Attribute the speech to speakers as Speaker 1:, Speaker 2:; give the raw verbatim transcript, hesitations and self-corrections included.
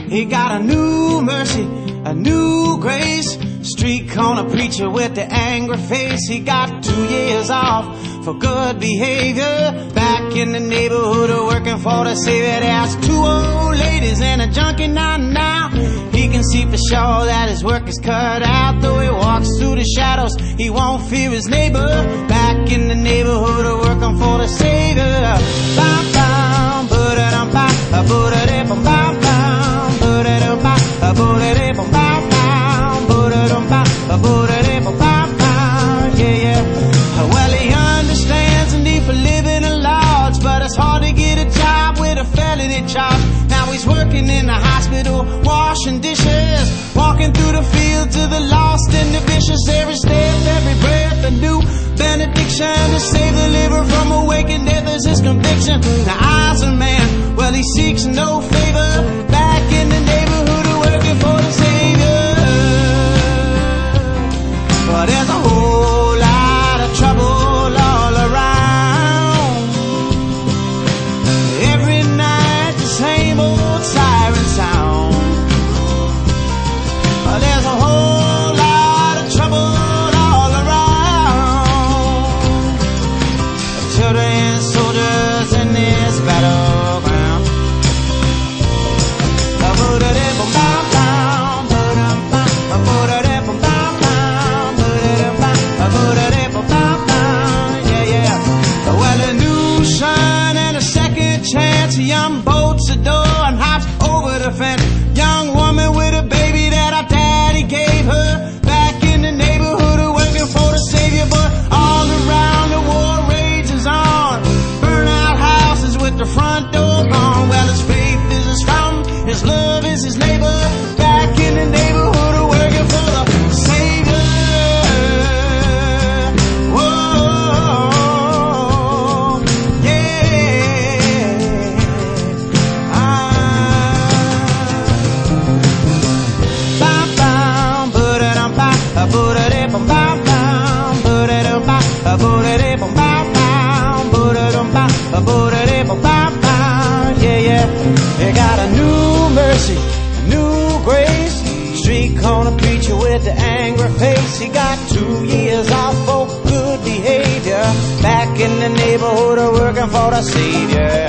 Speaker 1: He got a new mercy, a new grace. Street corner preacher with the angry face. He got two years off for good behavior. Back in the neighborhood working for the Savior. There's two old ladies and a junkie now now. He can see for sure that his work is cut out. Though he walks through the shadows, he won't fear his neighbor. Back in the neighborhood working for the Savior. Bam bam, ba-da-dum bam, ba-da-dum bam bam, ba-da-dum bam, ba-da-dum bam bam, ba-da-dum bam, ba-da-dum bam bam, yeah yeah. Well, he understands the need for living in large, but it's hard to get a job with a felony charge. Now he's working in the hospital, washing dishes, walking through the fields of the lost and the vicious. Every step, every breath, a new benediction to save the liver from awakened death is his conviction. The eyes of man, well, he seeks no favor. Back in the neighborhood working for the Savior. But there's a whole lot of trouble all around. Every night the same old siren sound. But there's a whole lot of trouble all around. Children and soldiers in this battleground. Yeah, yeah. Well, a new sun and a second chance. A young bolts the door and hops over the fence. Young woman with a baby that her daddy gave her. Back in the neighborhood working for the Savior. But all around the war rages on. Burnout houses with the front door gone. Well, his faith is his fountain, his love is his neighbor. Back in the neighborhood working for the Savior. Whoa, yeah. Ah. Bam bam, ba-da-dum bam, ba-da-dum bam bam, ba-da-dum bam, ba-da-dum bam bam, ba-da-dum bam, ba-da-dum bam bam, yeah yeah. They got a new mercy, a new grace. Street corner preacher with the angry face. He got two years off for good behavior. Back in the neighborhood working for the Savior.